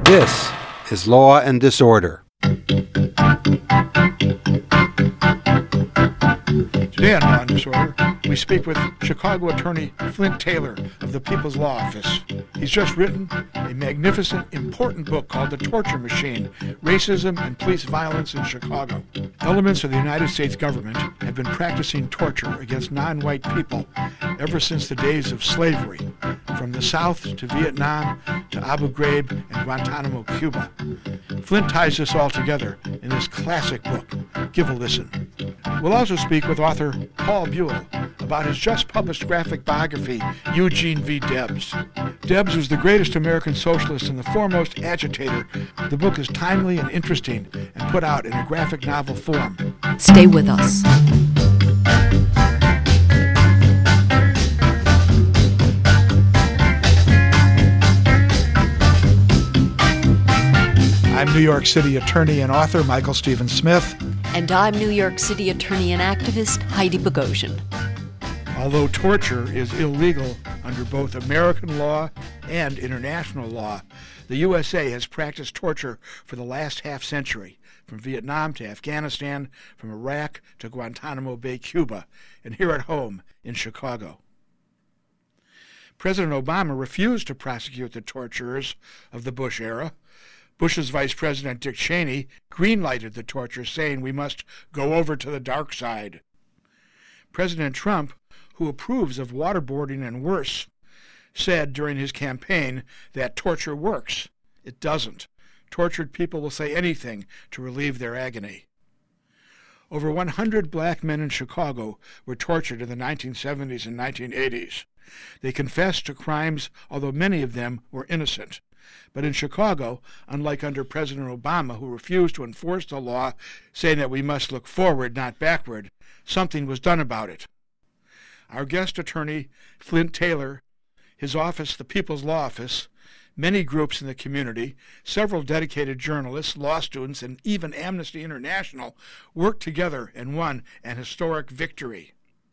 This is Law and Disorder. Today on Law and Disorder, we speak with Chicago attorney Flint Taylor of the People's Law Office. He's just written a magnificent, important book called The Torture Machine, Racism and Police Violence in Chicago. Elements of the United States government have been practicing torture against non-white people ever since the days of slavery, from the South to Vietnam to Abu Ghraib and Guantanamo, Cuba. Flint ties this all together in this classic book. Give a listen. We'll also speak with author Paul Buell about his just-published graphic biography, Eugene V. Debs. Debs was the greatest American socialist and the foremost agitator. The book is timely and interesting and put out in a graphic novel form. Stay with us. I'm New York City attorney and author Michael Stephen Smith. And I'm New York City attorney and activist Heidi Bogosian. Although torture is illegal under both American law and international law, the USA has practiced torture for the last half-century, from Vietnam to Afghanistan, from Iraq to Guantanamo Bay, Cuba, and here at home in Chicago. President Obama refused to prosecute the torturers of the Bush era. Bush's Vice President Dick Cheney green-lighted the torture, saying we must go over to the dark side. President Trump, who approves of waterboarding and worse, said during his campaign that torture works. It doesn't. Tortured people will say anything to relieve their agony. Over 100 black men in Chicago were tortured in the 1970s and 1980s. They confessed to crimes, although many of them were innocent. But in Chicago, unlike under President Obama, who refused to enforce the law, saying that we must look forward, not backward, something was done about it. Our guest attorney, Flint Taylor, his office, the People's Law Office, many groups in the community, several dedicated journalists, law students, and even Amnesty International worked together and won an historic victory.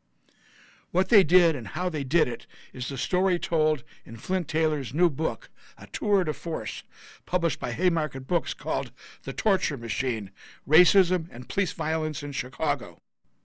What they did and how they did it is the story told in Flint Taylor's new book, A Tour de Force, published by Haymarket Books, called The Torture Machine, Racism and Police Violence in Chicago.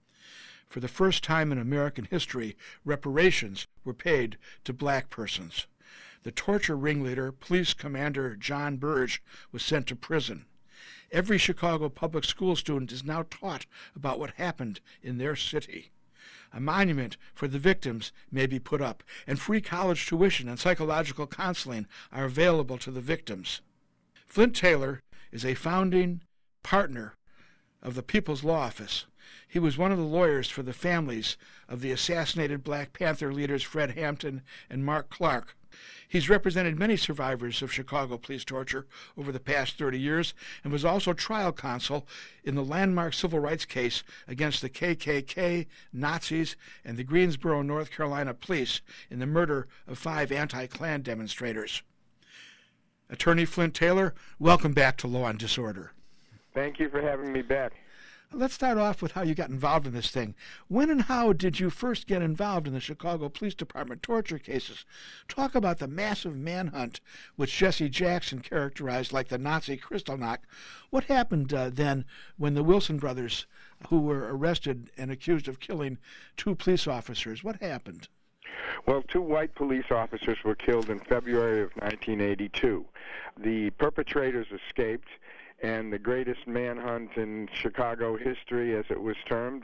For the first time in American history, reparations were paid to black persons. The torture ringleader, Police Commander John Burge, was sent to prison. Every Chicago public school student is now taught about what happened in their city. A monument for the victims may be put up, and free college tuition and psychological counseling are available to the victims. Flint Taylor is a founding partner of the People's Law Office. He was one of the lawyers for the families of the assassinated Black Panther leaders Fred Hampton and Mark Clark. He's represented many survivors of Chicago police torture over the past 30 years and was also trial counsel in the landmark civil rights case against the KKK, Nazis, and the Greensboro, North Carolina police in the murder of 5 anti-Klan demonstrators. Attorney Flint Taylor, welcome back to Law and Disorder. Thank you for having me back. Let's start off with how you got involved in this thing. When and how did you first get involved in the Chicago Police Department torture cases? Talk about the massive manhunt which Jesse Jackson characterized like the Nazi Kristallnacht. What happened then when the Wilson brothers, who were arrested and accused of killing 2 police officers, what happened? Well, 2 white police officers were killed in February of 1982. The perpetrators escaped, and the greatest manhunt in Chicago history, as it was termed,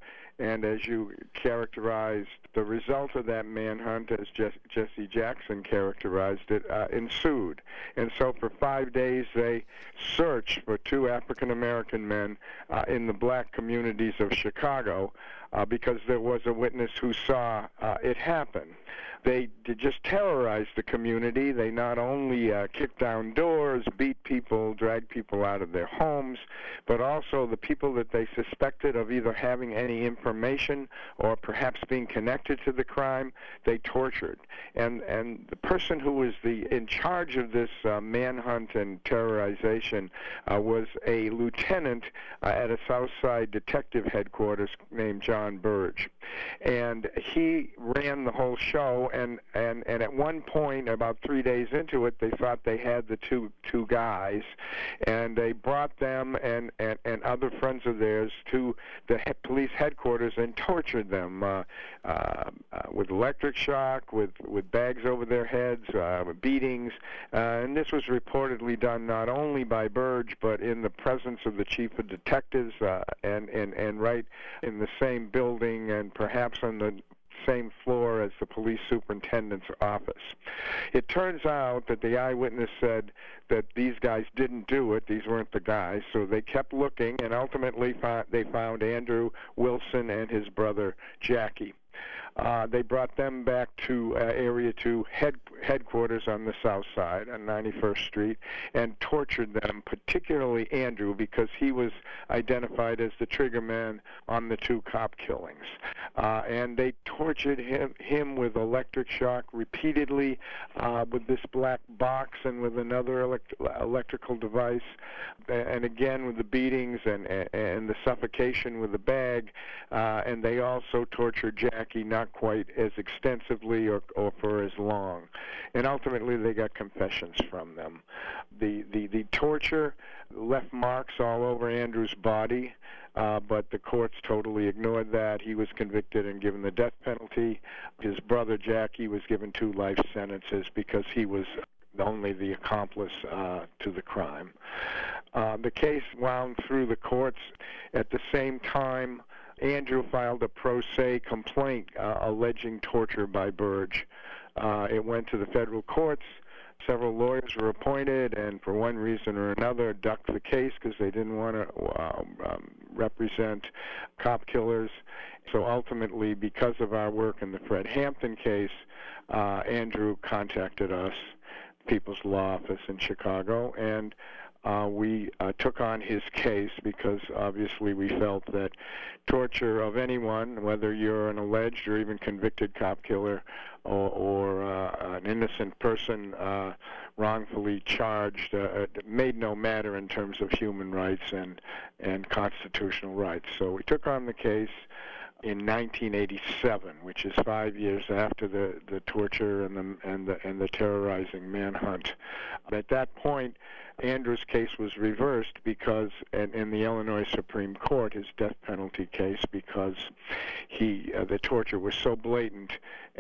and as you characterized, the result of that manhunt, as Jesse Jackson characterized it, ensued. And so for 5 days they searched for 2 African-American men in the black communities of Chicago because there was a witness who saw it happen. They just terrorized the community. They not only kicked down doors, beat people, dragged people out of their homes, but also the people that they suspected of either having any information information or perhaps being connected to the crime, they tortured. And the person who was in charge of this manhunt and terrorization was a lieutenant at a Southside detective headquarters named John Burge. And he ran the whole show, and at one point, about 3 days into it, they thought they had the two guys, and they brought them and other friends of theirs to the police headquarters and tortured them with electric shock, with bags over their heads, with beatings, and this was reportedly done not only by Burge, but in the presence of the chief of detectives, and right in the same building, and perhaps on the same floor as the police superintendent's office. It turns out that the eyewitness said that these guys didn't do it. These weren't the guys. So they kept looking, and ultimately they found Andrew Wilson and his brother Jackie. They brought them back to Area 2 headquarters on the south side on 91st Street and tortured them, particularly Andrew, because he was identified as the trigger man on the two cop killings. And they tortured him with electric shock repeatedly, with this black box and with another electrical device, and again with the beatings and the suffocation with the bag. And they also tortured Jackie, not quite as extensively or for as long. And ultimately they got confessions from them. The torture left marks all over Andrew's body, but the courts totally ignored that. He was convicted and given the death penalty. His brother Jackie was given 2 life sentences because he was only the accomplice to the crime. The case wound through the courts. At the same time, Andrew filed a pro se complaint alleging torture by Burge. It went to the federal courts. Several lawyers were appointed, and for one reason or another ducked the case because they didn't want to represent cop killers. So ultimately, because of our work in the Fred Hampton case, Andrew contacted us, People's Law Office in Chicago, and we took on his case because obviously we felt that torture of anyone, whether you're an alleged or even convicted cop killer or an innocent person wrongfully charged, made no matter in terms of human rights and constitutional rights. So we took on the case in 1987, which is 5 years after the torture and the terrorizing manhunt. At that point, Andrew's case was reversed because, in the Illinois Supreme Court, his death penalty case, because the torture was so blatant,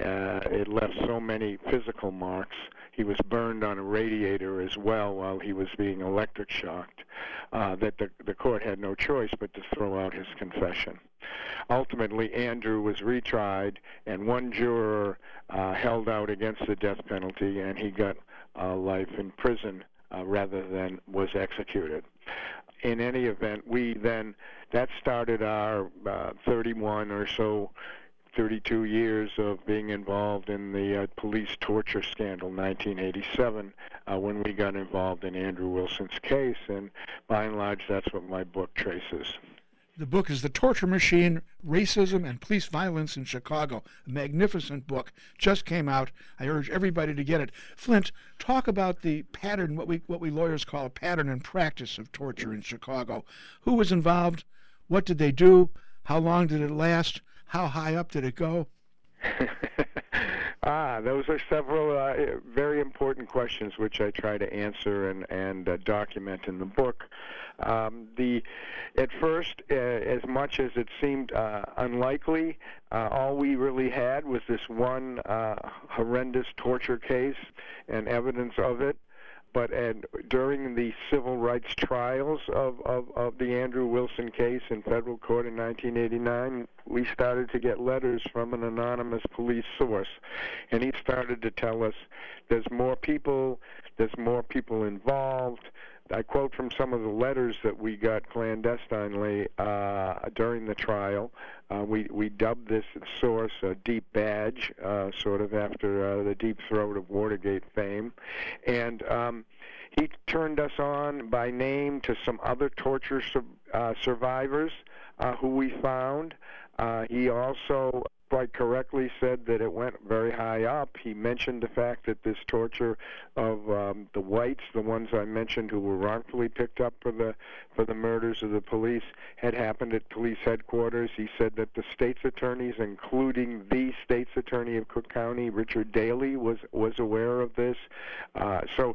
it left so many physical marks. He was burned on a radiator as well while he was being electric shocked, that the court had no choice but to throw out his confession. Ultimately, Andrew was retried, and one juror held out against the death penalty, and he got life in prison rather than was executed. In any event, that started our 31 or so 32 years of being involved in the police torture scandal, 1987, when we got involved in Andrew Wilson's case, and by and large, that's what my book traces. The book is The Torture Machine, Racism and Police Violence in Chicago. A magnificent book. Just came out. I urge everybody to get it. Flint, talk about the pattern, what we lawyers call a pattern and practice of torture in Chicago. Who was involved? What did they do? How long did it last? How high up did it go? Those are several very important questions which I try to answer and document in the book. At first, as much as it seemed unlikely, all we really had was this one horrendous torture case and evidence of it. But during the civil rights trials of the Andrew Wilson case in federal court in 1989, we started to get letters from an anonymous police source, and he started to tell us there's more people involved. I quote from some of the letters that we got clandestinely during the trial. We dubbed this source a Deep Badge, sort of after the Deep Throat of Watergate fame. And he turned us on by name to some other torture survivors who we found. He also quite correctly said that it went very high up. He mentioned the fact that this torture of the whites, the ones I mentioned who were wrongfully picked up for the murders of the police, had happened at police headquarters. He said that the state's attorneys, including the state's attorney of Cook County, Richard Daley, was aware of this. So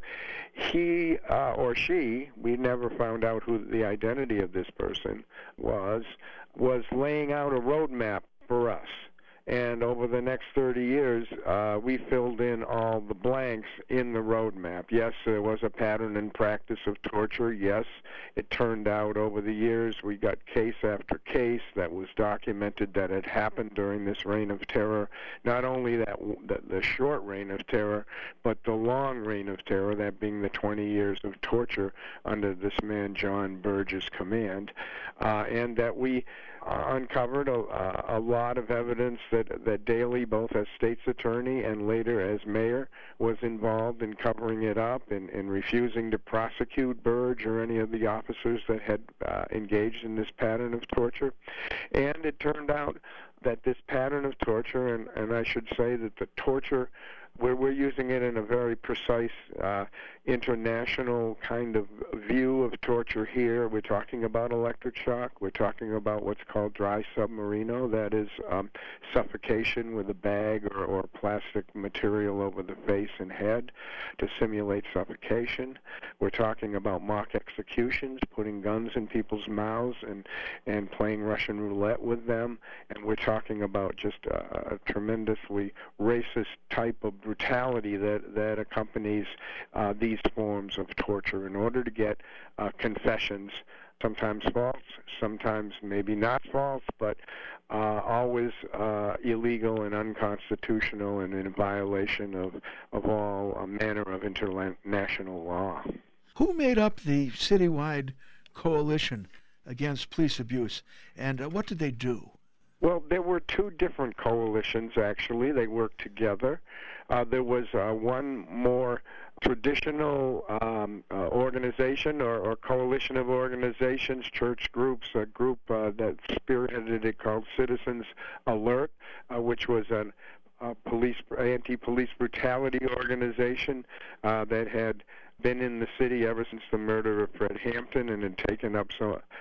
he or she, we never found out who the identity of this person was laying out a roadmap for us. And over the next 30 years, we filled in all the blanks in the roadmap. Yes, there was a pattern and practice of torture. Yes, it turned out over the years we got case after case that was documented that had happened during this reign of terror. Not only the short reign of terror, but the long reign of terror, that being the 20 years of torture under this man John Burge's command, and that we uncovered a lot of evidence that Daley, both as state's attorney and later as mayor, was involved in covering it up and refusing to prosecute Burge or any of the officers that had engaged in this pattern of torture. And it turned out that this pattern of torture, and I should say that the torture, we're using it in a very precise international kind of view of torture here. We're talking about electric shock. We're talking about what's called dry submarino, that is suffocation with a bag or plastic material over the face and head to simulate suffocation. We're talking about mock executions, putting guns in people's mouths and playing Russian roulette with them. And we're talking about just a tremendously racist type of brutality that accompanies these forms of torture in order to get confessions, sometimes false, sometimes maybe not false, but always illegal and unconstitutional and in violation of all manner of international law. Who made up the citywide coalition against police abuse, and what did they do? Well, there were two different coalitions, actually. They worked together. There was one more traditional organization or coalition of organizations, church groups, a group that spearheaded it called Citizens Alert, which was an anti-police brutality organization that had been in the city ever since the murder of Fred Hampton and had taken up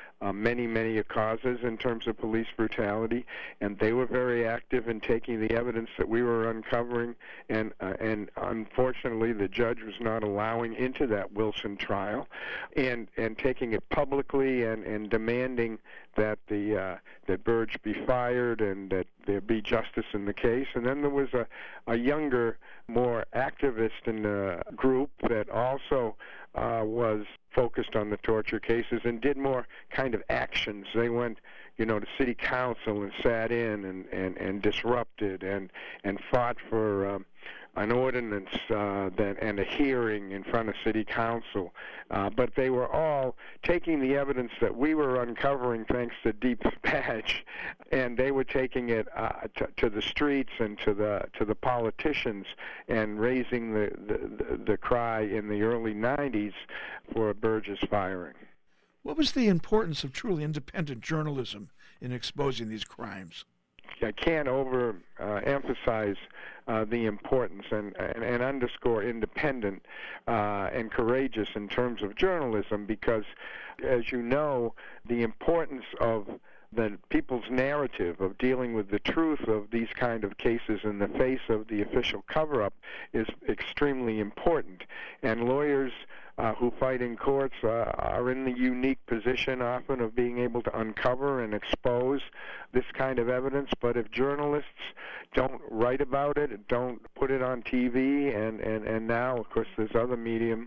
many causes in terms of police brutality, and they were very active in taking the evidence that we were uncovering, and unfortunately the judge was not allowing into that Wilson trial, and taking it publicly and demanding that that Burge be fired and that there be justice in the case. And then there was a younger, more activist in the group that also was focused on the torture cases and did more kind of actions. They went, to city council and sat in and disrupted and fought for an ordinance and a hearing in front of city council. But they were all taking the evidence that we were uncovering thanks to Deep Badge, and they were taking it to the streets and to the politicians and raising the cry in the early 90s for Burge's firing. What was the importance of truly independent journalism in exposing these crimes? I can't emphasize the importance and underscore independent and courageous in terms of journalism, because, as you know, the importance of the people's narrative of dealing with the truth of these kind of cases in the face of the official cover-up is extremely important. And lawyers who fight in courts are in the unique position often of being able to uncover and expose this kind of evidence. But if journalists don't write about it, don't put it on TV, and now, of course, there's other medium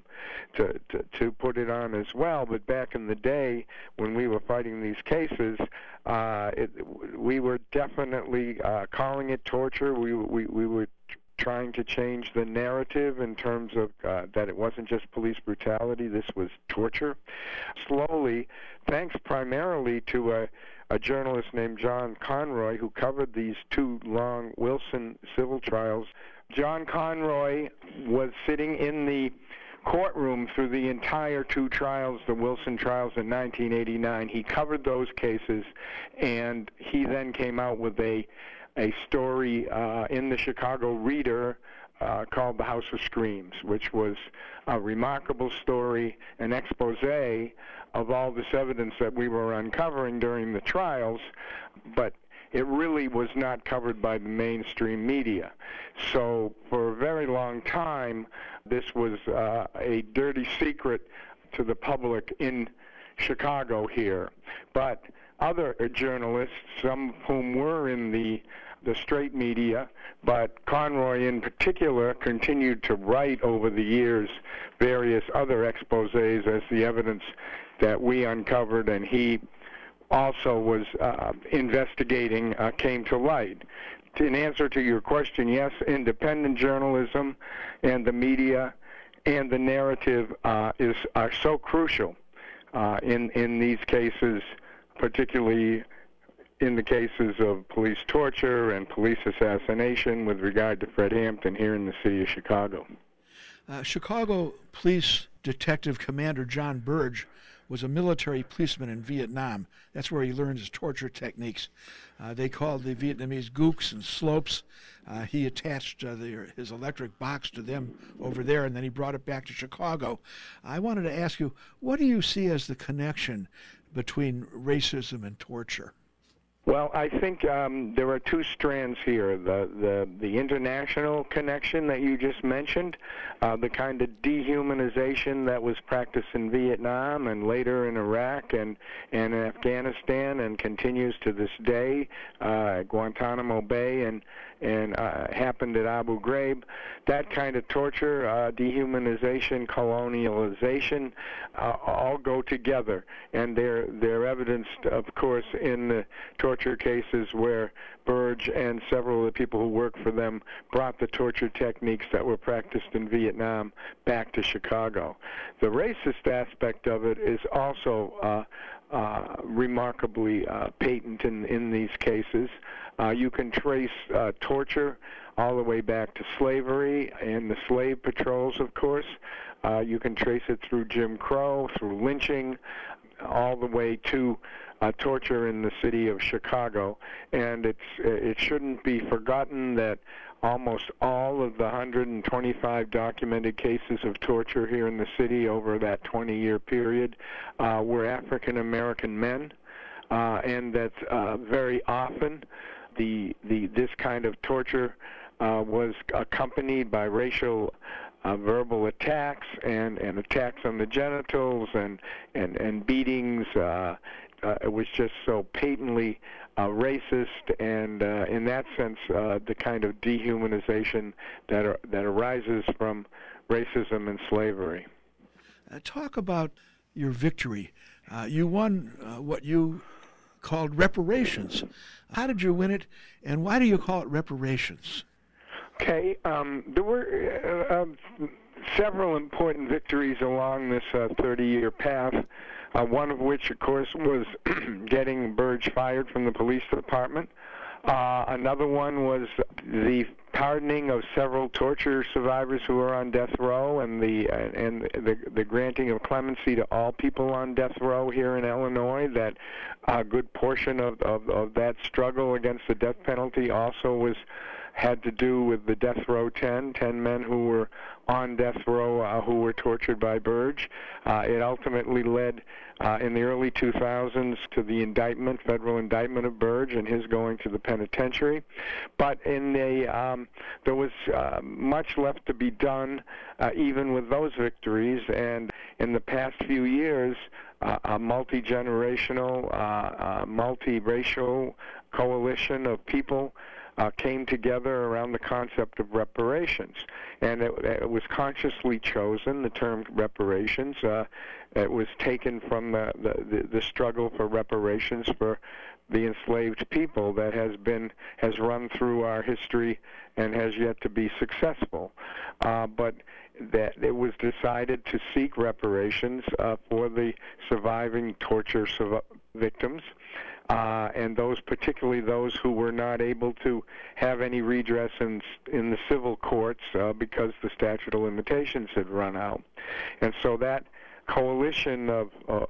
to put it on as well. But back in the day when we were fighting these cases, we were definitely calling it torture. We were trying to change the narrative in terms of that it wasn't just police brutality, this was torture. Slowly, thanks primarily to a journalist named John Conroy who covered these two long Wilson civil trials. John Conroy was sitting in the courtroom through the entire two trials, the Wilson trials in 1989. He covered those cases, and he then came out with a story in the Chicago Reader called The House of Screams, which was a remarkable story, an expose of all this evidence that we were uncovering during the trials, but it really was not covered by the mainstream media. So for a very long time, this was a dirty secret to the public in Chicago here. But other journalists, some of whom were in the straight media, but Conroy in particular continued to write over the years various other exposés as the evidence that we uncovered and he also was investigating came to light. In answer to your question, yes, independent journalism and the media and the narrative are so crucial in these cases, particularly in the cases of police torture and police assassination with regard to Fred Hampton here in the city of Chicago. Chicago Police Detective Commander John Burge was a military policeman in Vietnam. That's where he learned his torture techniques. They called the Vietnamese gooks and slopes. He attached his electric box to them over there, and then he brought it back to Chicago. I wanted to ask you, what do you see as the connection between racism and torture? Well, I think there are two strands here. The international connection that you just mentioned, the kind of dehumanization that was practiced in Vietnam and later in Iraq and in Afghanistan and continues to this day at Guantanamo Bay and happened at Abu Ghraib. That kind of torture, dehumanization, colonialization, all go together, and they're evidenced, of course, in the torture cases where Burge and several of the people who worked for them brought the torture techniques that were practiced in Vietnam back to Chicago. The racist aspect of it is also remarkably patent in these cases. You can trace torture all the way back to slavery and the slave patrols, of course. You can trace it through Jim Crow, through lynching, all the way to torture in the city of Chicago. And it shouldn't be forgotten that almost all of the 125 documented cases of torture here in the city over that 20-year period were African American men, and that very often this kind of torture was accompanied by racial verbal attacks and attacks on the genitals and beatings. It was just so patently racist, and in that sense, the kind of dehumanization that arises from racism and slavery. Talk about your victory. You won what you called reparations. How did you win it, and why do you call it reparations? Okay, there were several important victories along this 30-year path, one of which, of course, was getting Burge fired from the police department. Another one was the pardoning of several torture survivors who are on death row, and the granting of clemency to all people on death row here in Illinois. That a good portion of that struggle against the death penalty also had to do with the death row 10 men who were on death row who were tortured by Burge. It ultimately led in the early 2000s to the federal indictment of Burge and his going to the penitentiary. But there was much left to be done even with those victories, and in the past few years, a multi-generational, multiracial coalition of people came together around the concept of reparations, and it was consciously chosen, the term reparations. It was taken from the struggle for reparations for the enslaved people that has run through our history and has yet to be successful. But that it was decided to seek reparations for the surviving torture victims. and particularly those who were not able to have any redress in the civil courts because the statute of limitations had run out. And so that coalition of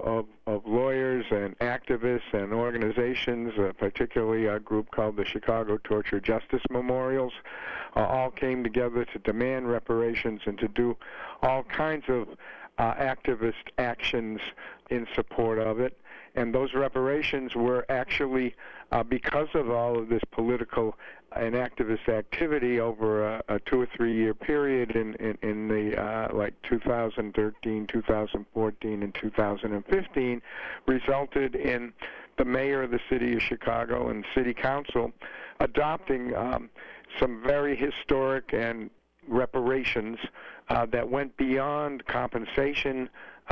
lawyers and activists and organizations, particularly a group called the Chicago Torture Justice Memorials, all came together to demand reparations and to do all kinds of activist actions in support of it. And those reparations were actually, because of all of this political and activist activity over a 2 or 3 year period in the like 2013, 2014, and 2015, resulted in the mayor of the city of Chicago and city council adopting some very historic and reparations that went beyond compensation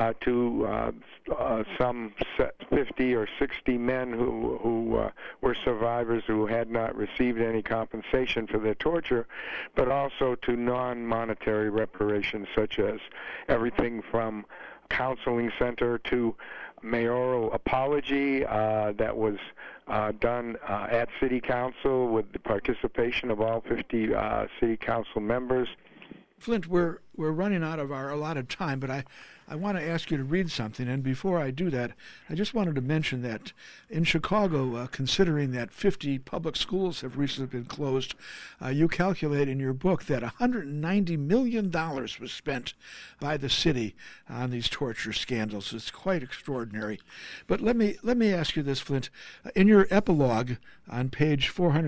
to some 50 or 60 men who were survivors who had not received any compensation for their torture, but also to non-monetary reparations, such as everything from counseling center to mayoral apology that was done at City Council with the participation of all 50 City Council members. Flint, we're running out of our allotted time, but I want to ask you to read something. And before I do that, I just wanted to mention that in Chicago, considering that 50 public schools have recently been closed, you calculate in your book that $190 million was spent by the city on these torture scandals. It's quite extraordinary. But let me ask you this, Flint. In your epilogue on page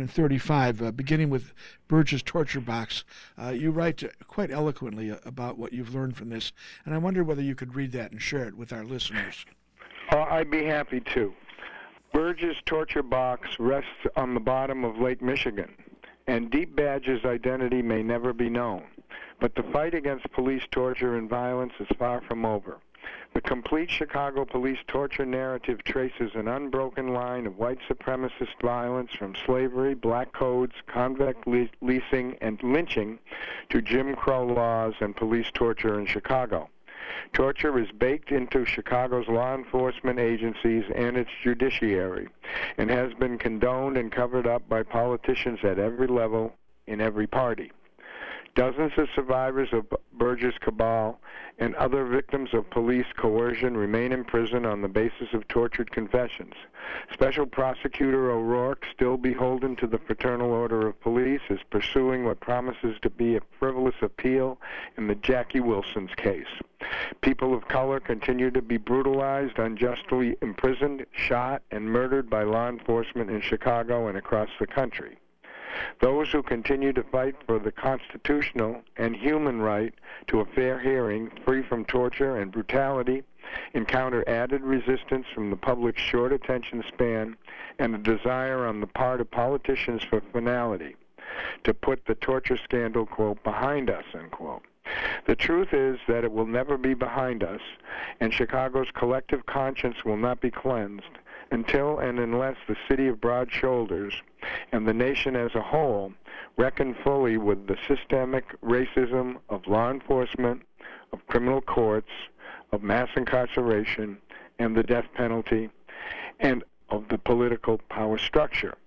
435, beginning with Burge's torture box, you write quite eloquently about what you've learned from this, and I wonder whether you could read that and share it with our listeners. I'd be happy to. Burge's torture box rests on the bottom of Lake Michigan, and Deep Badge's identity may never be known. But the fight against police torture and violence is far from over. The complete Chicago police torture narrative traces an unbroken line of white supremacist violence from slavery, black codes, convict leasing, and lynching to Jim Crow laws and police torture in Chicago. Torture is baked into Chicago's law enforcement agencies and its judiciary, and has been condoned and covered up by politicians at every level in every party. Dozens of survivors of Burge's cabal and other victims of police coercion remain in prison on the basis of tortured confessions. Special Prosecutor O'Rourke, still beholden to the Fraternal Order of Police, is pursuing what promises to be a frivolous appeal in the Jackie Wilson's case. People of color continue to be brutalized, unjustly imprisoned, shot, and murdered by law enforcement in Chicago and across the country. Those who continue to fight for the constitutional and human right to a fair hearing, free from torture and brutality, encounter added resistance from the public's short attention span and a desire on the part of politicians for finality, to put the torture scandal, quote, behind us, unquote. The truth is that it will never be behind us, and Chicago's collective conscience will not be cleansed until and unless the city of Broad Shoulders and the nation as a whole reckon fully with the systemic racism of law enforcement, of criminal courts, of mass incarceration, and the death penalty, and of the political power structure.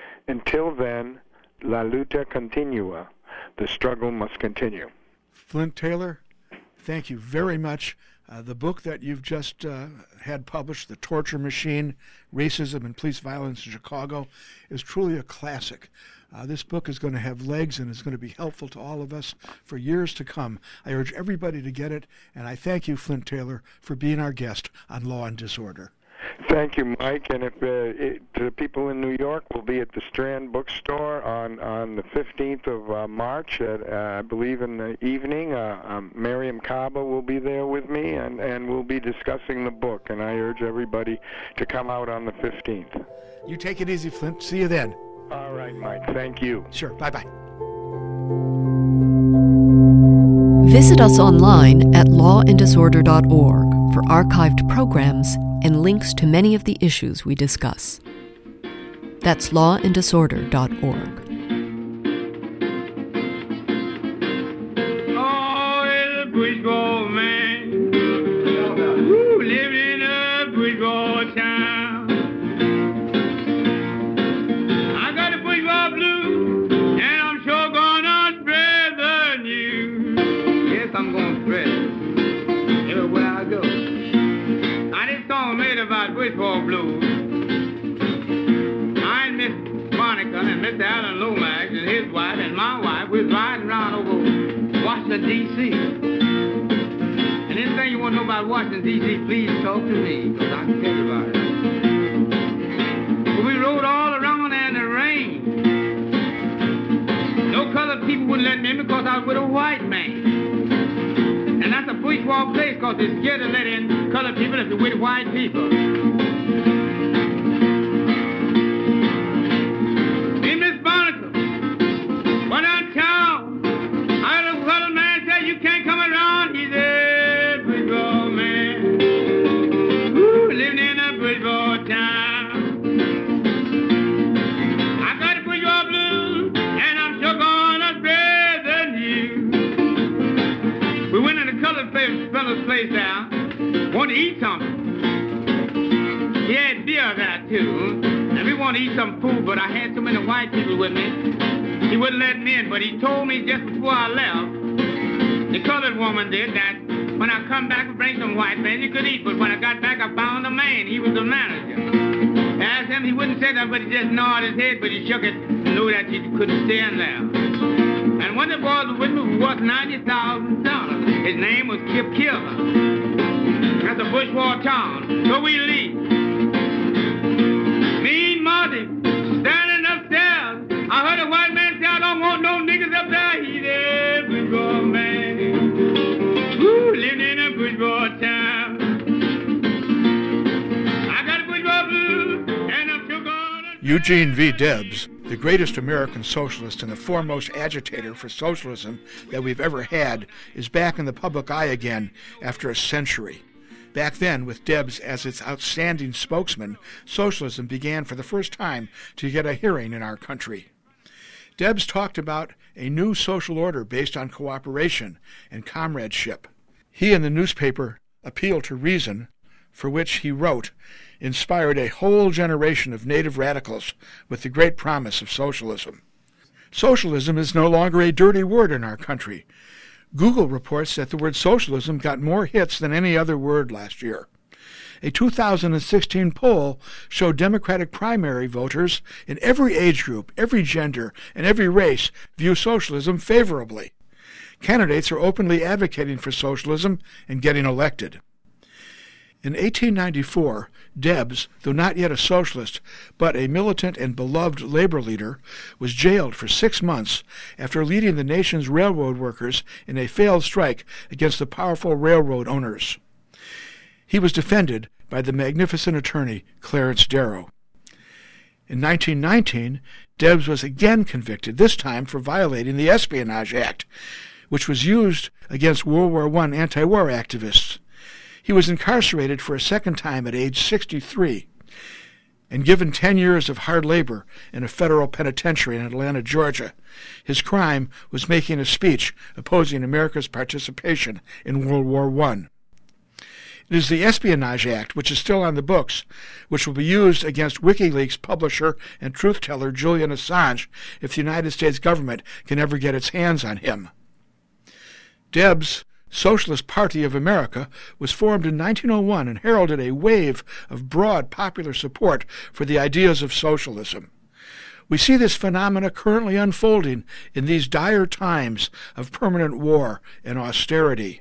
Until then, la lucha continua. The struggle must continue. Flint Taylor, thank you very much. The book that you've just had published, The Torture Machine, Racism and Police Violence in Chicago, is truly a classic. This book is going to have legs and is going to be helpful to all of us for years to come. I urge everybody to get it, and I thank you, Flint Taylor, for being our guest on Law and Disorder. Thank you, Mike. And if the people in New York will be at the Strand Bookstore on the 15th of March, I believe in the evening. Miriam Kaba will be there with me, and we'll be discussing the book. And I urge everybody to come out on the 15th. You take it easy, Flint. See you then. All right, Mike. Thank you. Sure. Bye-bye. Visit us online at lawanddisorder.org for archived programs and links to many of the issues we discuss. That's lawanddisorder.org. Oh, it's a Bridgeport man who lived in a Bridgeport town. Bridgeport Blues. I and Miss Monica and Mr. Alan Lomax and his wife and my wife was riding around over Washington, D.C. And anything you want to know about Washington, D.C., please talk to me, because I can tell you about it. But we rode all around there in the rain. No colored people wouldn't let me in because I was with a white man. And that's a bourgeois place because they're scared to let in colored people if they're with white people. Hey, Miss Monica, went downtown. I heard a colored man say, you can't come around. He's a bourgeois man. Ooh, living in a bourgeois town. I got a bourgeois blues, and I'm sure gonna spread the news. We went in the colored fellow's place down, wanted to eat something. He had beer there too, and we wanted to eat some food, but I had so many white people with me, he wouldn't let me in, but he told me just before I left, the colored woman did, that when I come back and bring some white men, you could eat, but when I got back, I found the man, he was the manager. I asked him, he wouldn't say that, but he just nodded his head, but he shook it and knew that he couldn't stand there. And one of the boys was with me who was $90,000. His name was Kip Killer. That's a bourgeois town. So we leave. Me and Marty standing upstairs. I heard a white man say, I don't want no niggas up there. He's a bourgeois man. Woo, living in a bourgeois town. I got a bourgeois blues, and I'm still gonna... Eugene V. Debs, the greatest American socialist and the foremost agitator for socialism that we've ever had, is back in the public eye again after a century. Back then, with Debs as its outstanding spokesman, socialism began for the first time to get a hearing in our country. Debs talked about a new social order based on cooperation and comradeship. He and the newspaper Appeal to Reason, for which he wrote, inspired a whole generation of native radicals with the great promise of socialism. Socialism is no longer a dirty word in our country. Google reports that the word socialism got more hits than any other word last year. A 2016 poll showed Democratic primary voters in every age group, every gender, and every race view socialism favorably. Candidates are openly advocating for socialism and getting elected. In 1894, Debs, though not yet a socialist, but a militant and beloved labor leader, was jailed for 6 months after leading the nation's railroad workers in a failed strike against the powerful railroad owners. He was defended by the magnificent attorney Clarence Darrow. In 1919, Debs was again convicted, this time for violating the Espionage Act, which was used against World War I anti-war activists. He was incarcerated for a second time at age 63 and given 10 years of hard labor in a federal penitentiary in Atlanta, Georgia. His crime was making a speech opposing America's participation in World War I. It is the Espionage Act, which is still on the books, which will be used against WikiLeaks publisher and truth-teller Julian Assange if the United States government can ever get its hands on him. Debs' Socialist Party of America was formed in 1901 and heralded a wave of broad popular support for the ideas of socialism. We see this phenomena currently unfolding in these dire times of permanent war and austerity.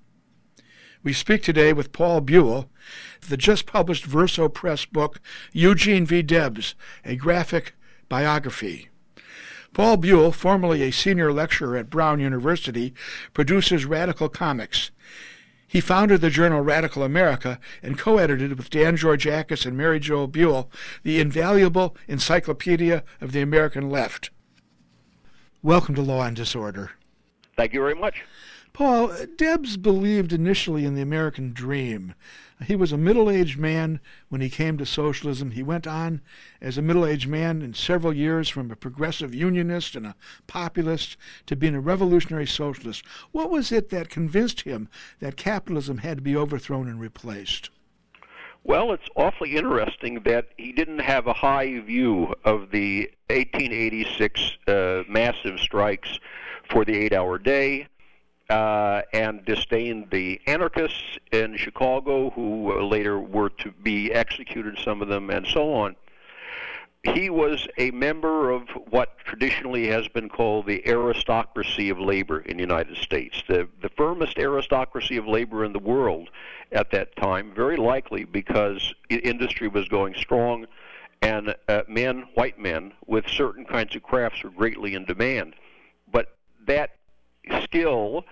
We speak today with Paul Buell, the just-published Verso Press book, Eugene V. Debs, a graphic biography. Paul Buell, formerly a senior lecturer at Brown University, produces Radical Comics. He founded the journal Radical America and co-edited with Dan Georgiakis and Mary Jo Buell the invaluable Encyclopedia of the American Left. Welcome to Law and Disorder. Thank you very much. Paul, Debs believed initially in the American dream. He was a middle-aged man when he came to socialism. He went on as a middle-aged man in several years from a progressive unionist and a populist to being a revolutionary socialist. What was it that convinced him that capitalism had to be overthrown and replaced? Well, it's awfully interesting that he didn't have a high view of the 1886 massive strikes for the 8-hour day, and disdained the anarchists in Chicago, who later were to be executed, some of them, and so on. He was a member of what traditionally has been called the aristocracy of labor in the United States, the firmest aristocracy of labor in the world at that time, very likely because industry was going strong and white men with certain kinds of crafts were greatly in demand. But that skill,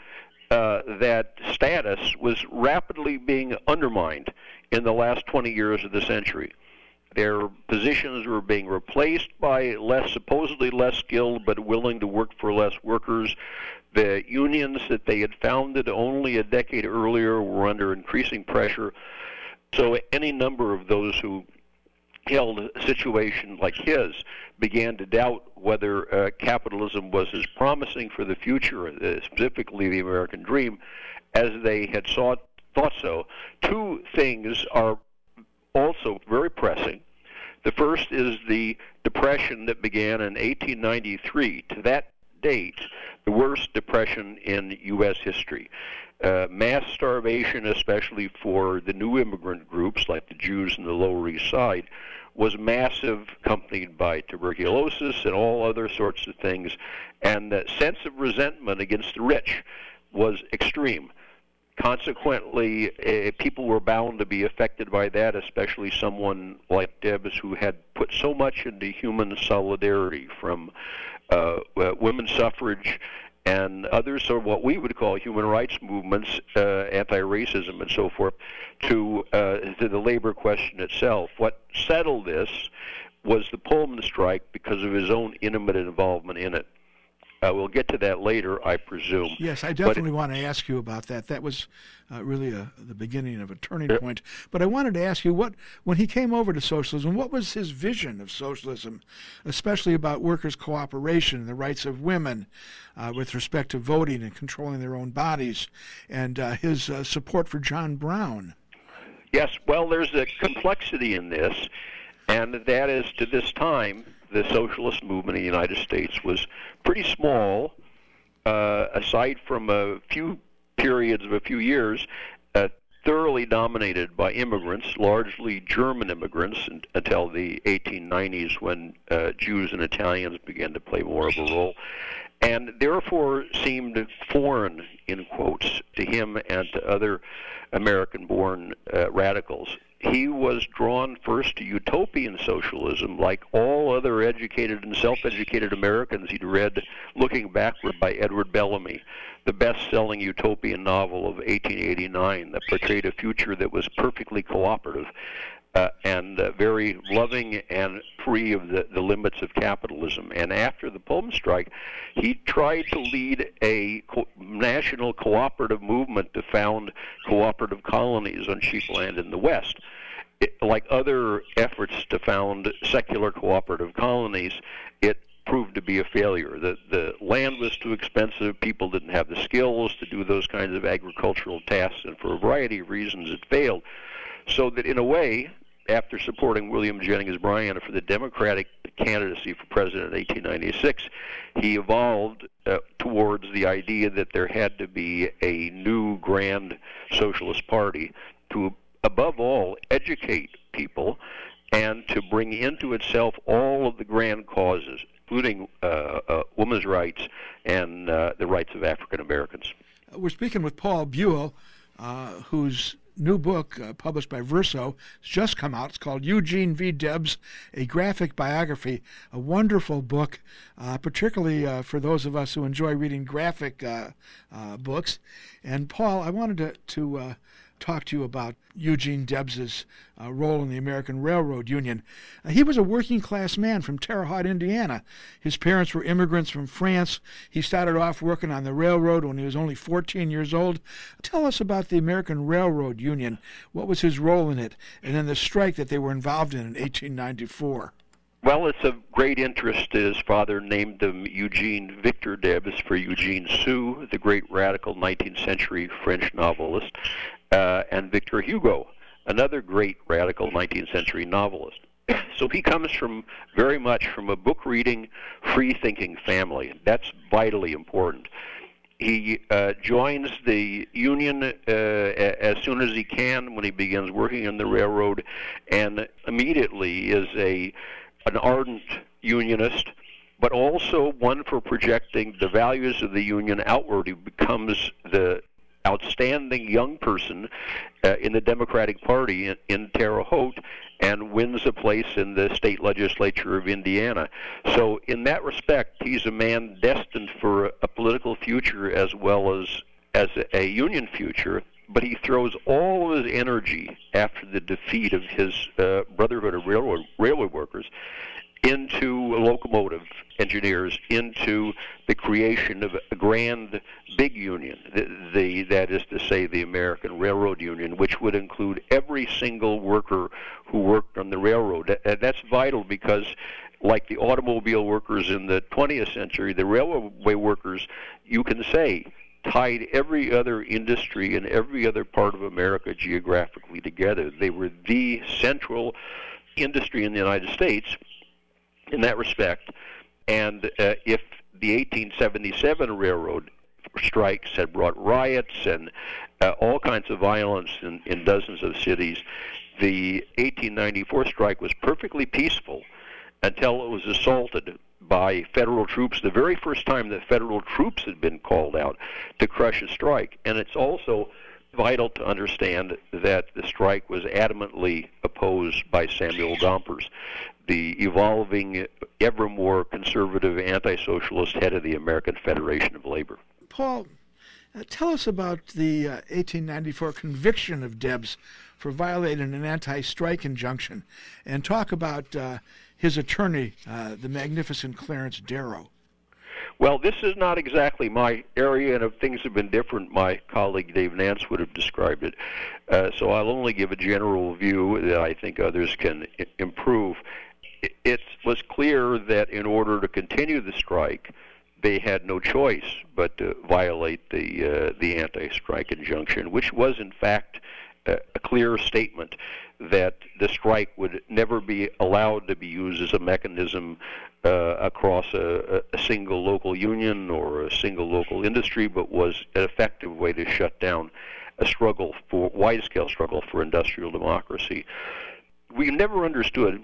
that status was rapidly being undermined in the last 20 years of the century. Their positions were being replaced by supposedly less skilled but willing to work for less workers. The unions that they had founded only a decade earlier were under increasing pressure. So any number of those who held a situation like his began to doubt whether capitalism was as promising for the future, specifically the American dream, as they had thought so. Two things are also very pressing. The first is the depression that began in 1893. To that date, the worst depression in U.S. history. Mass starvation, especially for the new immigrant groups like the Jews in the Lower East Side, was massive, accompanied by tuberculosis and all other sorts of things. And the sense of resentment against the rich was extreme. Consequently, people were bound to be affected by that, especially someone like Debs, who had put so much into human solidarity, from women's suffrage and others, or what we would call human rights movements, anti-racism and so forth, to the labor question itself. What settled this was the Pullman strike because of his own intimate involvement in it. We'll get to that later, I presume. Yes, I definitely want to ask you about that. That was really the beginning of a turning point. But I wanted to ask you, when he came over to socialism, what was his vision of socialism, especially about workers' cooperation and the rights of women with respect to voting and controlling their own bodies, and his support for John Brown? Yes, well, there's a complexity in this, and that is, to this time, the socialist movement in the United States was pretty small, aside from a few periods of a few years, thoroughly dominated by immigrants, largely German immigrants, until the 1890s, when Jews and Italians began to play more of a role, and therefore seemed foreign, in quotes, to him and to other American-born radicals. He was drawn first to utopian socialism, like all other educated and self-educated Americans he'd read Looking Backward by Edward Bellamy, the best-selling utopian novel of 1889 that portrayed a future that was perfectly cooperative and very loving and free of the limits of capitalism. And after the Pullman strike, he tried to lead a national cooperative movement to found cooperative colonies on sheep land in the West. Like other efforts to found secular cooperative colonies, it proved to be a failure. The land was too expensive, people didn't have the skills to do those kinds of agricultural tasks, and for a variety of reasons it failed. So that in a way, after supporting William Jennings Bryan for the Democratic candidacy for president in 1896, he evolved towards the idea that there had to be a new grand socialist party to, above all, educate people and to bring into itself all of the grand causes, including women's rights and the rights of African Americans. We're speaking with Paul Buell, whose new book, published by Verso, has just come out. It's called Eugene V. Debs, A Graphic Biography, a wonderful book, particularly for those of us who enjoy reading graphic books. And Paul, I wanted to talk to you about Eugene Debs's role in the American Railroad Union. He was a working-class man from Terre Haute, Indiana. His parents were immigrants from France. He started off working on the railroad when he was only 14 years old. Tell us about the American Railroad Union. What was his role in it? And then the strike that they were involved in 1894. Well, it's of great interest. His father named him Eugene Victor Debs for Eugene Sue, the great radical 19th century French novelist, and Victor Hugo, another great radical 19th century novelist. So he comes very much from a book-reading, free-thinking family. That's vitally important. He joins the union as soon as he can when he begins working in the railroad, and immediately is an ardent unionist, but also one for projecting the values of the union outward. He becomes the outstanding young person in the Democratic Party in Terre Haute, and wins a place in the state legislature of Indiana. So in that respect, he's a man destined for a political future as well as a union future, but he throws all of his energy after the defeat of his Brotherhood of Railway Workers into locomotive engineers, into the creation of a grand big union, that is to say the American Railroad Union, which would include every single worker who worked on the railroad. That's vital because, like the automobile workers in the 20th century, the railway workers, you can say, tied every other industry and every other part of America geographically together. They were the central industry in the United States in that respect. And if the 1877 railroad strikes had brought riots and all kinds of violence in dozens of cities, the 1894 strike was perfectly peaceful until it was assaulted by federal troops, the very first time that federal troops had been called out to crush a strike. And it's also vital to understand that the strike was adamantly opposed by Samuel Gompers, the evolving, ever more conservative anti-socialist head of the American Federation of Labor. Paul, tell us about the 1894 conviction of Debs for violating an anti-strike injunction, and talk about his attorney, the magnificent Clarence Darrow. Well, this is not exactly my area, and if things have been different, my colleague Dave Nance would have described it. So I'll only give a general view that I think others can improve. It was clear that in order to continue the strike, they had no choice but to violate the anti-strike injunction, which was in fact a clear statement that the strike would never be allowed to be used as a mechanism across a single local union or a single local industry, but was an effective way to shut down a wide-scale struggle for industrial democracy. We never understood,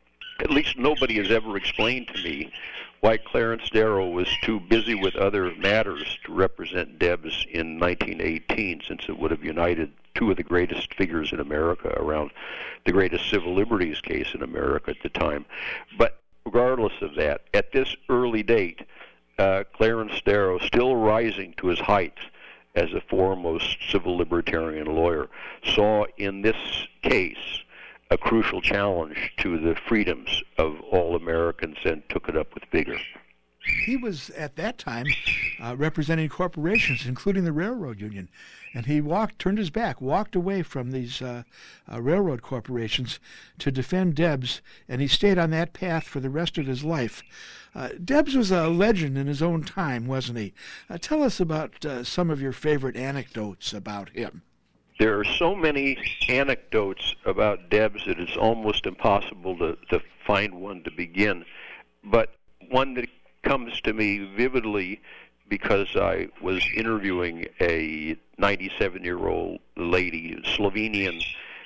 at least nobody has ever explained to me, why Clarence Darrow was too busy with other matters to represent Debs in 1918, since it would have united two of the greatest figures in America around the greatest civil liberties case in America at the time. But regardless of that, at this early date, Clarence Darrow, still rising to his height as a foremost civil libertarian lawyer, saw in this case a crucial challenge to the freedoms of all Americans and took it up with vigor. He was, at that time, representing corporations, including the railroad union, and he turned his back, walked away from these railroad corporations to defend Debs, and he stayed on that path for the rest of his life. Debs was a legend in his own time, wasn't he? Tell us about some of your favorite anecdotes about him. There are so many anecdotes about Debs that it's almost impossible to find one to begin. But one that comes to me vividly because I was interviewing a 97-year-old lady, Slovenian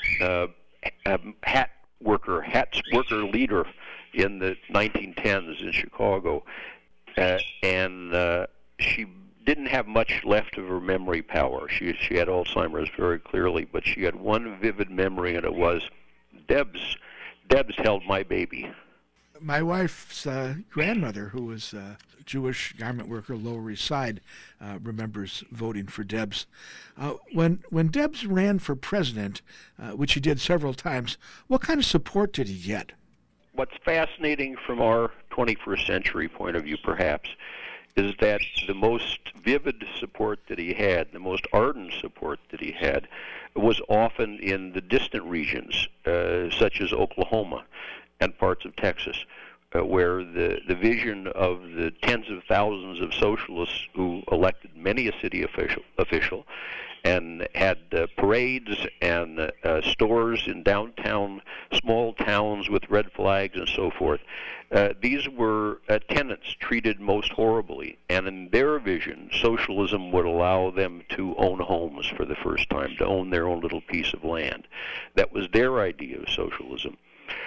hat worker leader in the 1910s in Chicago, and she didn't have much left of her memory power. She had Alzheimer's very clearly, but she had one vivid memory, and it was Debs held my baby. My wife's grandmother, who was a Jewish garment worker, Lower East Side, remembers voting for Debs. When Debs ran for president, which he did several times, what kind of support did he get? What's fascinating from our 21st century point of view, perhaps, is that the most vivid support that he had, the most ardent support that he had, was often in the distant regions, such as Oklahoma and parts of Texas, where the vision of the tens of thousands of socialists who elected many a city official and had parades and stores in downtown small towns with red flags and so forth. These were tenants treated most horribly, and in their vision, socialism would allow them to own homes for the first time, to own their own little piece of land. That was their idea of socialism.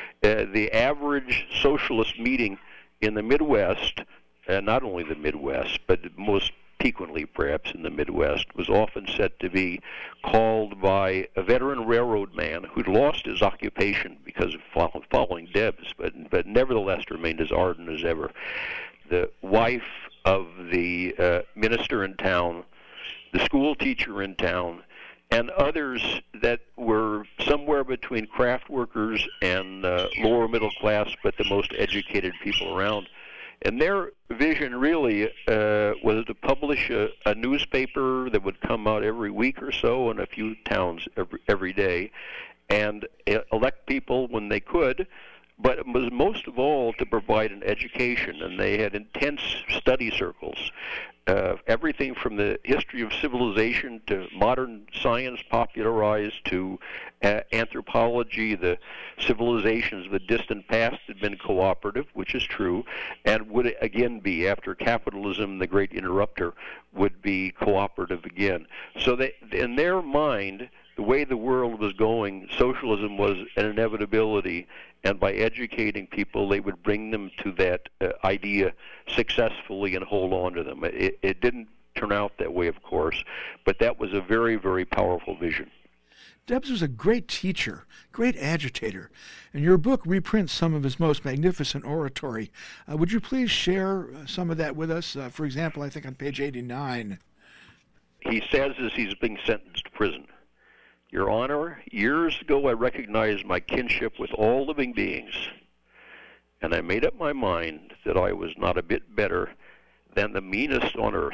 The average socialist meeting in the Midwest, not only the Midwest, but most piquantly perhaps in the Midwest, was often said to be called by a veteran railroad man who'd lost his occupation because of following Debs, but nevertheless remained as ardent as ever. The wife of the minister in town, the school teacher in town, and others that were somewhere between craft workers and lower middle class, but the most educated people around. And their vision really was to publish a newspaper that would come out every week or so in a few towns every day, and elect people when they could, but it was most of all to provide an education, and they had intense study circles. Everything from the history of civilization to modern science popularized to anthropology. The civilizations of the distant past had been cooperative, which is true, and would again be, after capitalism, the great interrupter, would be cooperative again. So they, in their mind, the way the world was going, socialism was an inevitability, and by educating people, they would bring them to that idea successfully and hold on to them. It didn't turn out that way, of course, but that was a very, very powerful vision. Debs was a great teacher, great agitator, and your book reprints some of his most magnificent oratory. Would you please share some of that with us? For example, I think on page 89. He says as he's being sentenced to prison, "Your Honor, years ago I recognized my kinship with all living beings, and I made up my mind that I was not a bit better than the meanest on earth.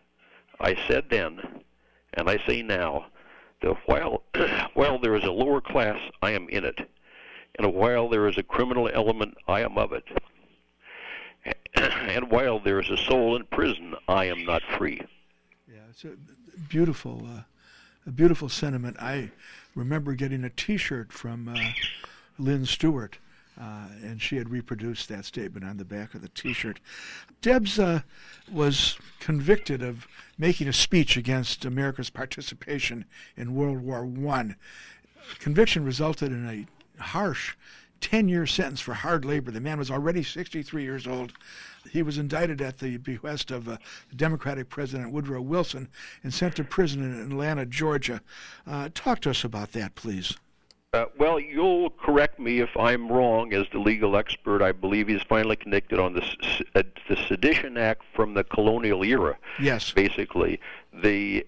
I said then, and I say now, that while there is a lower class, I am in it, and while there is a criminal element, I am of it, and while there is a soul in prison, I am not free." Yeah, it's a beautiful sentiment. I remember getting a T-shirt from Lynn Stewart, and she had reproduced that statement on the back of the T-shirt. Debs was convicted of making a speech against America's participation in World War I. Conviction resulted in a harsh 10-year sentence for hard labor. The man was already 63 years old. He was indicted at the behest of Democratic President Woodrow Wilson and sent to prison in Atlanta, Georgia. Talk to us about that, please. Well, you'll correct me if I'm wrong. As the legal expert, I believe he's finally convicted on the Sedition Act from the colonial era. Yes. Basically, this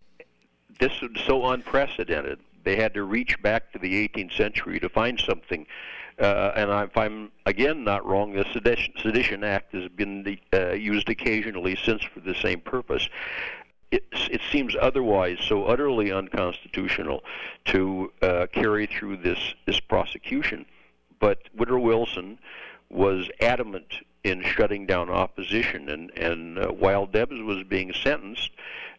was so unprecedented. They had to reach back to the 18th century to find something. And if I'm, again, not wrong, the Sedition Act has been used occasionally since for the same purpose. It seems otherwise so utterly unconstitutional to carry through this prosecution. But Woodrow Wilson was adamant in shutting down opposition, and while Debs was being sentenced,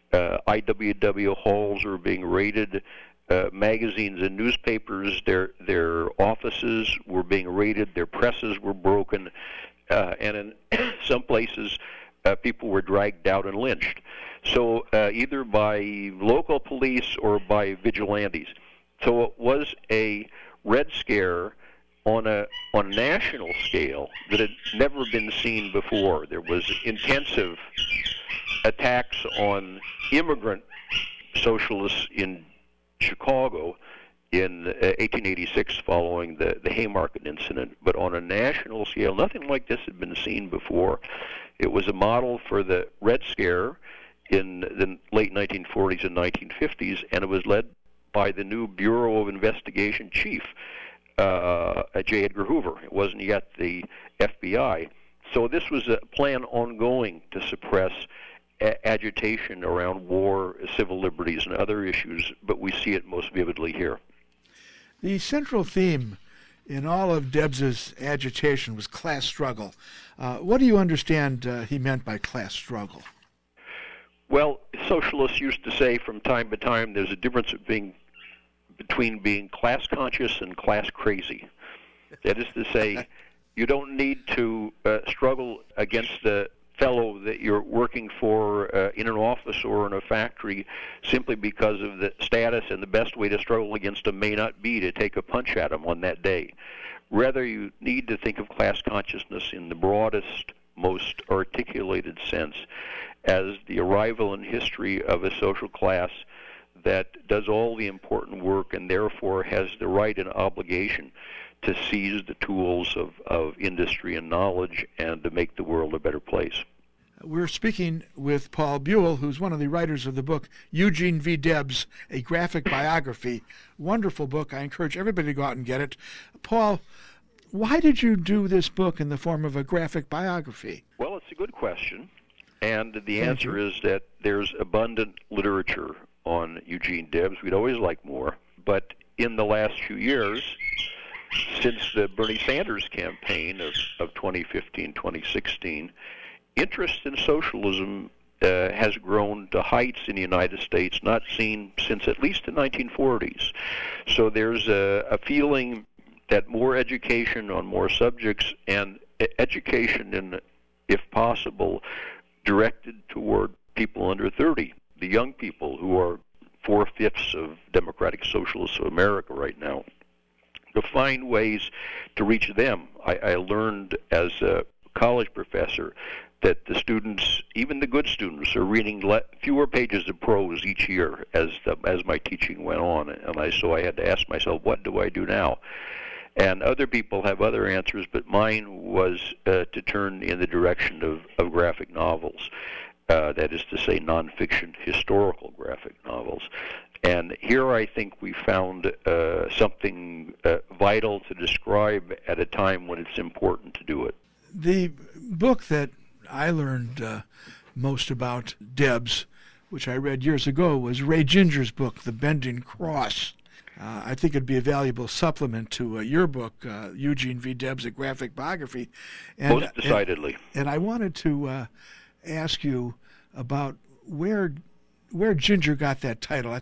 IWW halls were being raided. Magazines and newspapers, their offices were being raided, their presses were broken, and in some places people were dragged out and lynched. So either by local police or by vigilantes. So it was a Red Scare on a national scale that had never been seen before. There was intensive attacks on immigrant socialists in Chicago in 1886 following the Haymarket incident, but on a national scale, nothing like this had been seen before. It was a model for the Red Scare in the late 1940s and 1950s, and it was led by the new Bureau of Investigation chief, J. Edgar Hoover. It wasn't yet the FBI. So this was a plan ongoing to suppress agitation around war, civil liberties, and other issues, but we see it most vividly here. The central theme in all of Debs's agitation was class struggle. What do you understand he meant by class struggle? Well, socialists used to say from time to time there's a difference between being class conscious and class crazy. That is to say, you don't need to struggle against the fellow that you're working for in an office or in a factory simply because of the status, and the best way to struggle against him may not be to take a punch at him on that day. Rather, you need to think of class consciousness in the broadest, most articulated sense as the arrival in history of a social class that does all the important work and therefore has the right and obligation to seize the tools of industry and knowledge and to make the world a better place. We're speaking with Paul Buell, who's one of the writers of the book Eugene V. Debs, A Graphic Biography. Wonderful book. I encourage everybody to go out and get it. Paul, why did you do this book in the form of a graphic biography? Well, it's a good question. And the answer is that there's abundant literature on Eugene Debs. We'd always like more. But in the last few years, since the Bernie Sanders campaign of 2015-2016, interest in socialism has grown to heights in the United States not seen since at least the 1940s. So there's a feeling that more education on more subjects, and education, if possible, directed toward people under 30, the young people who are 4/5 of Democratic Socialists of America right now, to find ways to reach them. I learned as a college professor that the students, even the good students, are reading fewer pages of prose each year as my teaching went on, and so I had to ask myself, what do I do now? And other people have other answers, but mine was to turn in the direction of graphic novels, that is to say nonfiction historical graphic novels. And here I think we found something vital to describe at a time when it's important to do it. The book that I learned most about Debs, which I read years ago, was Ray Ginger's book, The Bending Cross. I think it'd be a valuable supplement to your book, Eugene V. Debs, A Graphic Biography. Most decidedly. And I wanted to ask you about where Ginger got that title.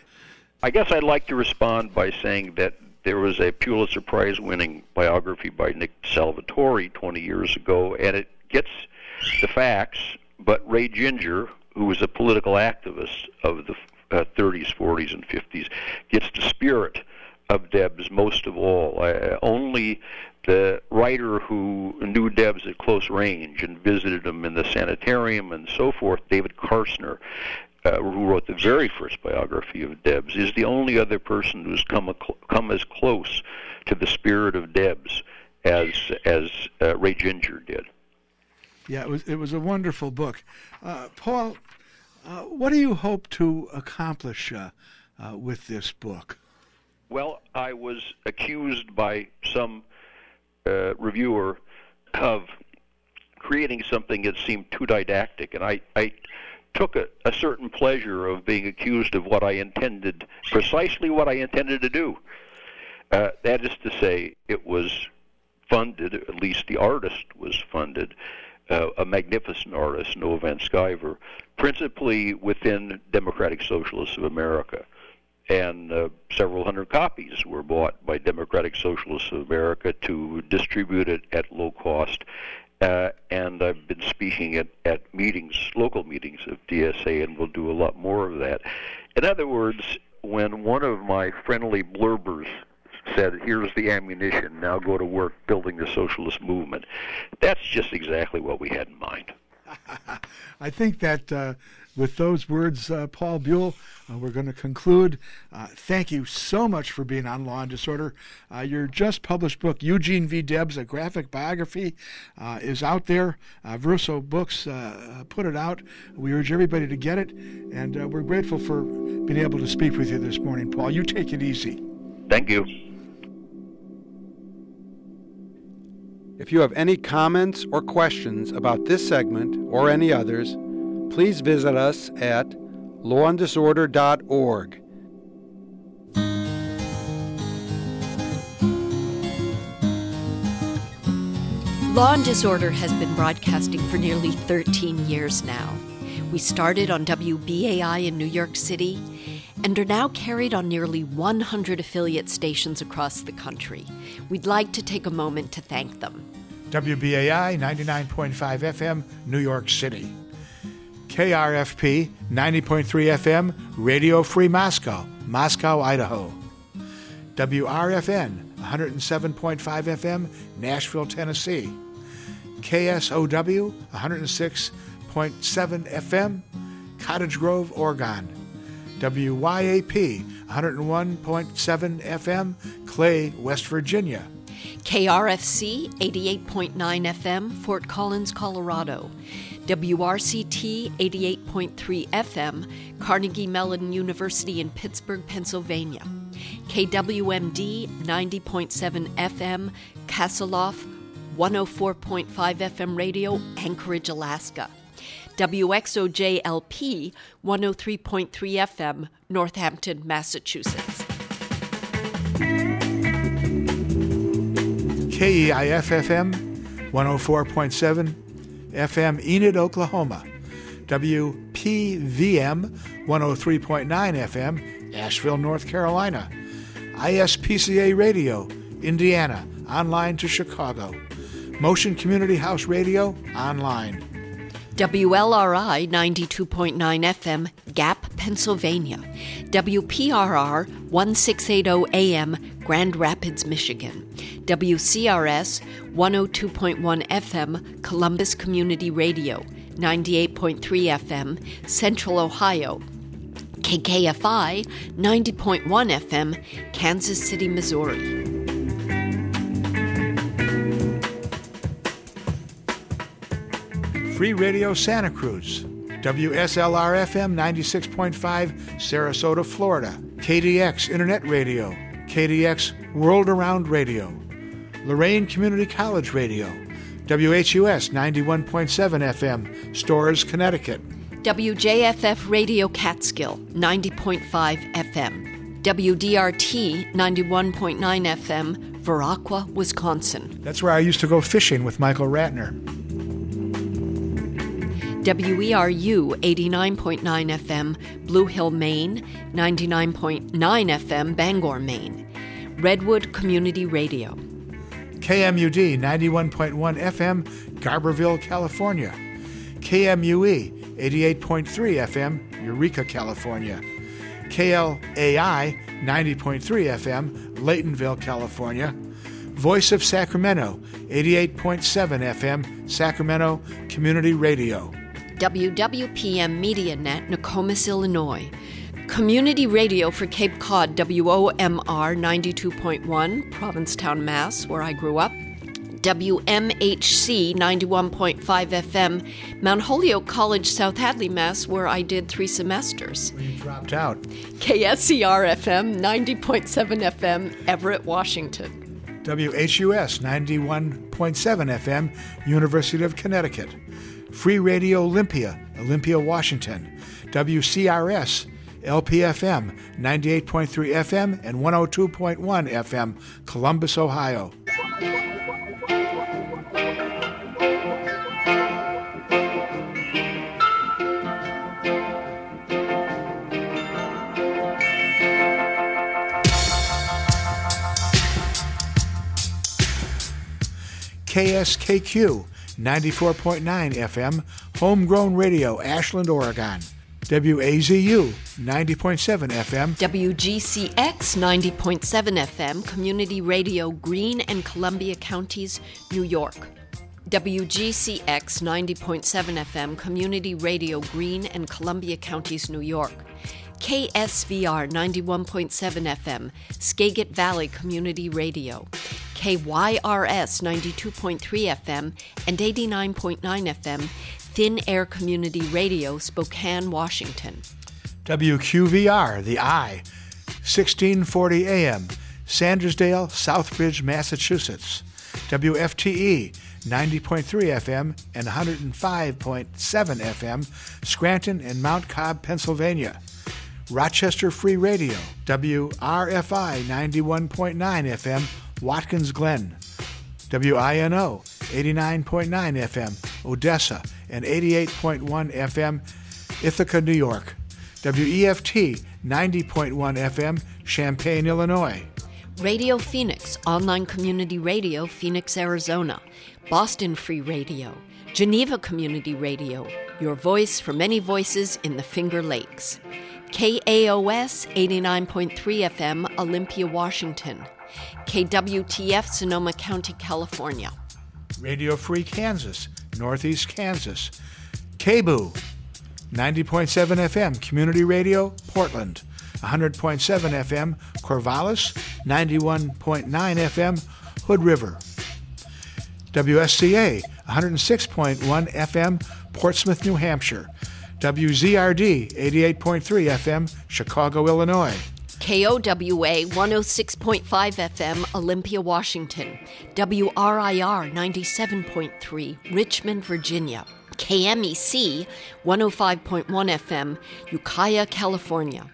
I guess I'd like to respond by saying that there was a Pulitzer Prize-winning biography by Nick Salvatore 20 years ago, and it gets the facts, but Ray Ginger, who was a political activist of the 30s, 40s, and 50s, gets the spirit of Debs most of all. Only the writer who knew Debs at close range and visited him in the sanitarium and so forth, David Karsner, who wrote the very first biography of Debs, is the only other person who's come as close to the spirit of Debs as Ray Ginger did. Yeah, it was a wonderful book. Paul, what do you hope to accomplish with this book? Well, I was accused by some reviewer of creating something that seemed too didactic, and I took a certain pleasure of being accused of precisely what I intended to do. That is to say, it was funded, at least the artist was funded, a magnificent artist, Noah Van Sciver, principally within Democratic Socialists of America. And several hundred copies were bought by Democratic Socialists of America to distribute it at low cost. And I've been speaking at meetings, local meetings of DSA, and we'll do a lot more of that. In other words, when one of my friendly blurbers said, here's the ammunition, now go to work building the socialist movement, that's just exactly what we had in mind. I think that with those words, Paul Buell, we're going to conclude. Thank you so much for being on Law and Disorder. Your just published book, Eugene V. Debs, A Graphic Biography, is out there. Verso Books put it out. We urge everybody to get it, and we're grateful for being able to speak with you this morning, Paul. You take it easy. Thank you. If you have any comments or questions about this segment or any others, please visit us at lawanddisorder.org. Law and Disorder has been broadcasting for nearly 13 years now. We started on WBAI in New York City and are now carried on nearly 100 affiliate stations across the country. We'd like to take a moment to thank them. WBAI 99.5 FM, New York City. KRFP 90.3 FM, Radio Free Moscow, Moscow, Idaho. WRFN 107.5 FM, Nashville, Tennessee. KSOW 106.7 FM, Cottage Grove, Oregon. WYAP 101.7 FM, Clay, West Virginia. KRFC 88.9 FM, Fort Collins, Colorado. WRCT 88.3 FM, Carnegie Mellon University in Pittsburgh, Pennsylvania. KWMD 90.7 FM, Kasselhoff, 104.5 FM radio, Anchorage, Alaska. WXOJ-LP 103.3 FM, Northampton, Massachusetts. KEIF-FM 104.7 FM, Enid, Oklahoma. WPVM 103.9 FM, Asheville, North Carolina. ISPCA Radio, Indiana, online to Chicago. Motion Community House Radio, online. WLRI 92.9 FM, Gap, Pennsylvania. WPRR 1680 AM, Grand Rapids, Michigan. WCRS 102.1 FM, Columbus Community Radio. 98.3 FM, Central Ohio. KKFI 90.1 FM, Kansas City, Missouri. Free Radio Santa Cruz. WSLR-FM 96.5, Sarasota, Florida. KDX Internet Radio. KDX World Around Radio. Lorain Community College Radio. WHUS 91.7 FM, Storrs, Connecticut. WJFF Radio Catskill 90.5 FM. WDRT 91.9 FM, Viroqua, Wisconsin. That's where I used to go fishing with Michael Ratner. WERU 89.9 FM, Blue Hill, Maine, 99.9 FM, Bangor, Maine. Redwood Community Radio. KMUD 91.1 FM, Garberville, California. KMUE 88.3 FM, Eureka, California. KLAI 90.3 FM, Laytonville, California. Voice of Sacramento 88.7 FM, Sacramento Community Radio. WWPM MediaNet, Nokomis, Illinois. Community Radio for Cape Cod, WOMR 92.1, Provincetown, Mass., where I grew up. WMHC 91.5 FM, Mount Holyoke College, South Hadley, Mass., where I did 3 semesters. You dropped out. KSCR FM 90.7 FM, Everett, Washington. WHUS 91.7 FM, University of Connecticut. Free Radio Olympia, Olympia, Washington. WCRS, LPFM, 98.3 FM and 102.1 FM, Columbus, Ohio. KSKQ 94.9 FM, Homegrown Radio, Ashland, Oregon. WAZU 90.7 FM. WGCX 90.7 FM, Community Radio, Greene and Columbia Counties, New York. WGCX 90.7 FM, Community Radio, Greene and Columbia Counties, New York. KSVR 91.7 FM, Skagit Valley Community Radio. KYRS 92.3 FM and 89.9 FM, Thin Air Community Radio, Spokane, Washington. WQVR, The Eye, 1640 AM, Sandersdale, Southbridge, Massachusetts. WFTE, 90.3 FM and 105.7 FM, Scranton and Mount Cobb, Pennsylvania. Rochester Free Radio, WRFI 91.9 FM, Watkins Glen. WINO 89.9 FM, Odessa, and 88.1 FM, Ithaca, New York. WEFT, 90.1 FM, Champaign, Illinois. Radio Phoenix, online community radio, Phoenix, Arizona. Boston Free Radio. Geneva Community Radio, your voice for many voices in the Finger Lakes. KAOS, 89.3 FM, Olympia, Washington. KWTF, Sonoma County, California. Radio Free Kansas, Northeast Kansas. KBOO, 90.7 FM, Community Radio, Portland. 100.7 FM, Corvallis. 91.9 FM, Hood River. WSCA, 106.1 FM, Portsmouth, New Hampshire. WZRD, 88.3 FM, Chicago, Illinois. KOWA, 106.5 FM, Olympia, Washington. WRIR, 97.3, Richmond, Virginia. KMEC, 105.1 FM, Ukiah, California.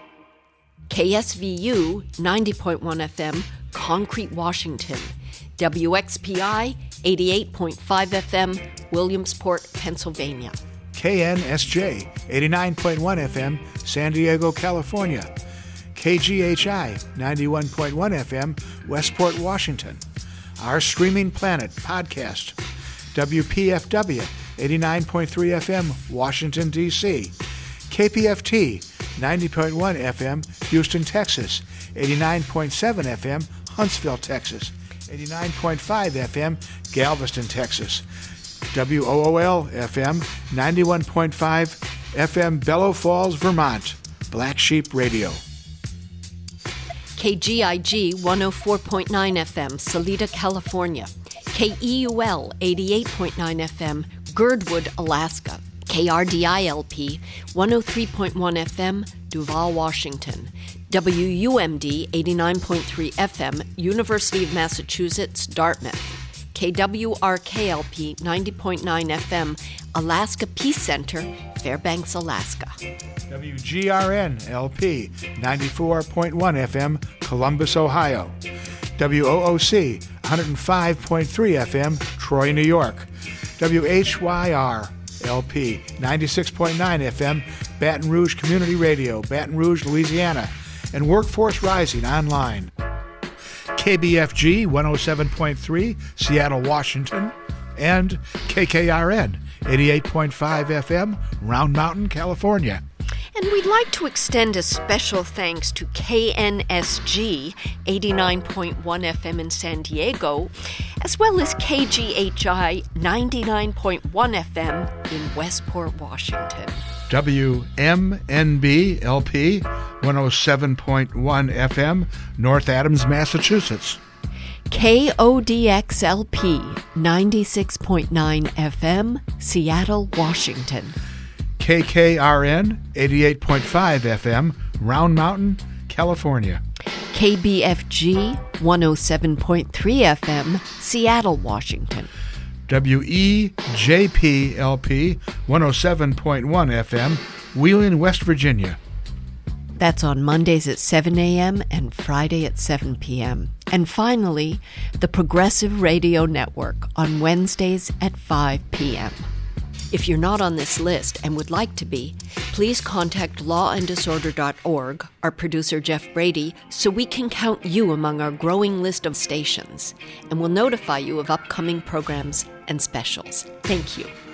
KSVU, 90.1 FM, Concrete, Washington. WXPI, 88.5 FM, Williamsport, Pennsylvania. KNSJ, 89.1 FM, San Diego, California. KGHI, 91.1 FM, Westport, Washington. Our Streaming Planet podcast. WPFW, 89.3 FM, Washington, D.C. KPFT, 90.1 FM, Houston, Texas. 89.7 FM, Huntsville, Texas. 89.5 FM, Galveston, Texas. WOOL FM, 91.5 FM, Bellow Falls, Vermont. Black Sheep Radio. KGIG, 104.9 FM, Salida, California. KEUL, 88.9 FM, Girdwood, Alaska. KRDILP, 103.1 FM, Duval, Washington. WUMD, 89.3 FM, University of Massachusetts, Dartmouth. KWRKLP, 90.9 FM, Alaska Peace Center, Fairbanks, Alaska. WGRN LP, 94.1 FM, Columbus, Ohio. WOOC, 105.3 FM, Troy, New York. WHYR LP, 96.9 FM, Baton Rouge Community Radio, Baton Rouge, Louisiana, and Workforce Rising online. KBFG, 107.3, Seattle, Washington, and KKRN, 88.5 FM, Round Mountain, California. And we'd like to extend a special thanks to KNSG, 89.1 FM in San Diego, as well as KGHI, 99.1 FM in Westport, Washington. WMNB LP, 107.1 FM, North Adams, Massachusetts. KODX-LP, 96.9 FM, Seattle, Washington. KKRN, 88.5 FM, Round Mountain, California. KBFG, 107.3 FM, Seattle, Washington. WEJP-LP, 107.1 FM, Wheeling, West Virginia. That's on Mondays at 7 a.m. and Friday at 7 p.m. And finally, the Progressive Radio Network on Wednesdays at 5 p.m. If you're not on this list and would like to be, please contact lawanddisorder.org, our producer Jeff Brady, so we can count you among our growing list of stations, and we'll notify you of upcoming programs and specials. Thank you.